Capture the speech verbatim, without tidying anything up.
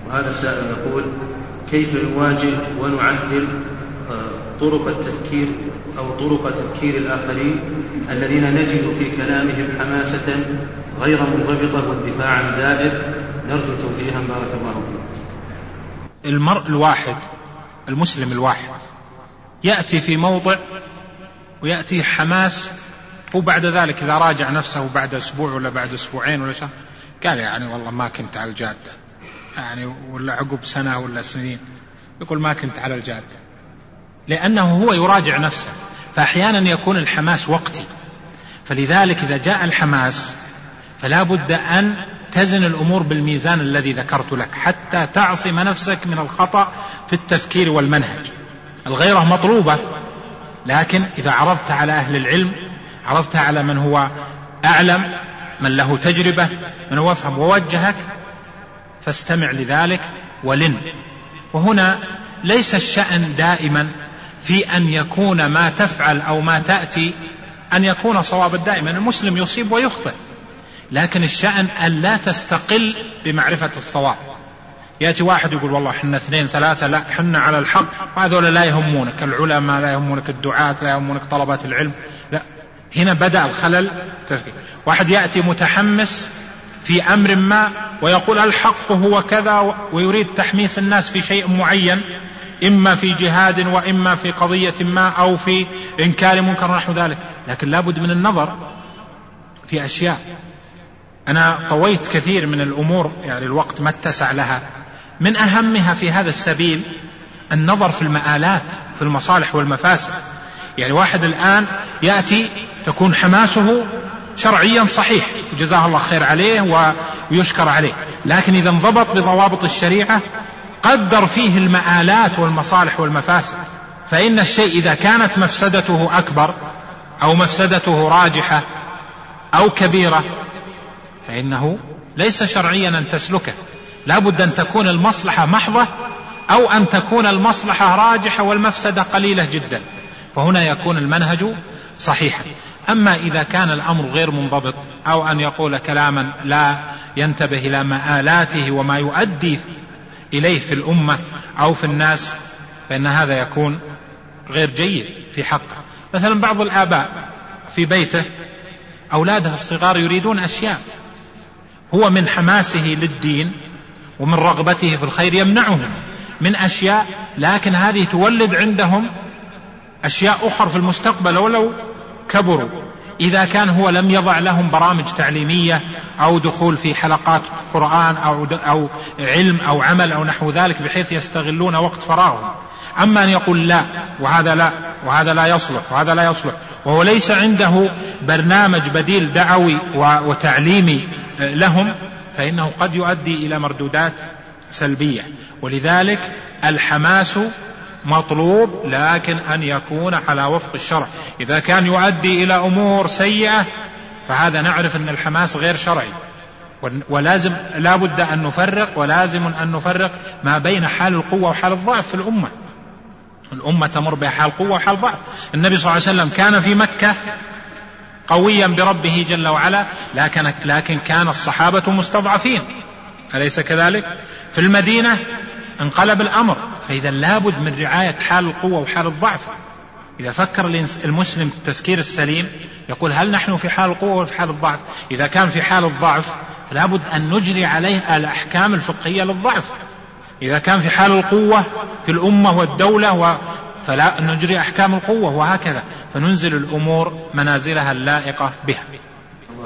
وهذا السائل يقول: كيف نواجه ونعدل طرق التفكير أو طرق تفكير الآخرين الذين نجد في كلامهم حماسة غير منضبطة واندفاعا زائد؟ نرجو توجيها بارك الله فيكم. المرء الواحد المسلم الواحد يأتي في موضع ويأتي حماس، وبعد ذلك إذا راجع نفسه بعد أسبوع ولا بعد أسبوعين ولا شهر قال يعني والله ما كنت على الجادة، يعني ولا عقب سنة ولا سنين يقول ما كنت على الجادة، لأنه هو يراجع نفسه. فأحيانا يكون الحماس وقتي، فلذلك إذا جاء الحماس فلا بد أن تزن الأمور بالميزان الذي ذكرت لك حتى تعصم نفسك من الخطأ في التفكير والمنهج. الغيرة مطلوبة، لكن إذا عرضت على أهل العلم، عرضت على من هو أعلم، من له تجربة، من هو أفهم ووجهك، فاستمع لذلك ولن. وهنا ليس الشأن دائما في أن يكون ما تفعل أو ما تأتي أن يكون صوابا دائما. المسلم يصيب ويخطئ، لكن الشأن أن لا تستقل بمعرفة الصواب. يأتي واحد يقول والله حنا اثنين ثلاثة، لا حنا على الحق، وهذول لا يهمونك، العلماء لا يهمونك، الدعاة لا يهمونك، طلبات العلم لا. هنا بدأ الخلل تفكير. واحد يأتي متحمس في أمر ما ويقول الحق هو كذا، ويريد تحميس الناس في شيء معين، إما في جهاد وإما في قضية ما أو في إنكار منكر نحو ذلك. لكن لابد من النظر في أشياء. أنا طويت كثير من الأمور، يعني الوقت ما اتسع لها. من أهمها في هذا السبيل النظر في المآلات، في المصالح والمفاسد. يعني واحد الآن يأتي تكون حماسه شرعيا صحيح، جزاه الله خير عليه ويشكر عليه، لكن إذا انضبط بضوابط الشريعة قدر فيه المآلات والمصالح والمفاسد. فإن الشيء إذا كانت مفسدته أكبر أو مفسدته راجحة أو كبيرة فإنه ليس شرعيا أن تسلكه. لا بد أن تكون المصلحة محضة أو أن تكون المصلحة راجحة والمفسدة قليلة جدا، فهنا يكون المنهج صحيحا. أما إذا كان الأمر غير منضبط أو أن يقول كلاما لا ينتبه إلى مآلاته وما يؤدي إليه في الأمة أو في الناس، فإن هذا يكون غير جيد في حقه. مثلا بعض الآباء في بيته أولاده الصغار يريدون أشياء، هو من حماسه للدين ومن رغبته في الخير يمنعهم من أشياء، لكن هذه تولد عندهم أشياء أخرى في المستقبل ولو كبروا. إذا كان هو لم يضع لهم برامج تعليمية أو دخول في حلقات قرآن أو, أو علم أو عمل أو نحو ذلك بحيث يستغلون وقت فراغهم. أما أن يقول لا وهذا لا وهذا لا يصلح وهذا لا يصلح، وهو ليس عنده برنامج بديل دعوي وتعليمي لهم، فإنه قد يؤدي إلى مردودات سلبية. ولذلك الحماس مطلوب، لكن أن يكون على وفق الشرع. إذا كان يؤدي إلى أمور سيئة فهذا نعرف أن الحماس غير شرعي، ولازم لا بد أن نفرق، ولازم أن نفرق ما بين حال القوة وحال الضعف في الأمة. الأمة تمر بحال قوة وحال ضعف. النبي صلى الله عليه وسلم كان في مكة قويا بربه جل وعلا، لكن, لكن كان الصحابة مستضعفين، أليس كذلك؟ في المدينة انقلب الأمر. فإذا لابد من رعاية حال القوة وحال الضعف. إذا فكر المسلم التفكير السليم يقول هل نحن في حال القوة وفي حال الضعف؟ إذا كان في حال الضعف لابد أن نجري عليه الأحكام الفقهية للضعف. إذا كان في حال القوة في الأمة والدولة و... فلا نجري أحكام القوة، وهكذا، فننزل الأمور منازلها اللائقة بها.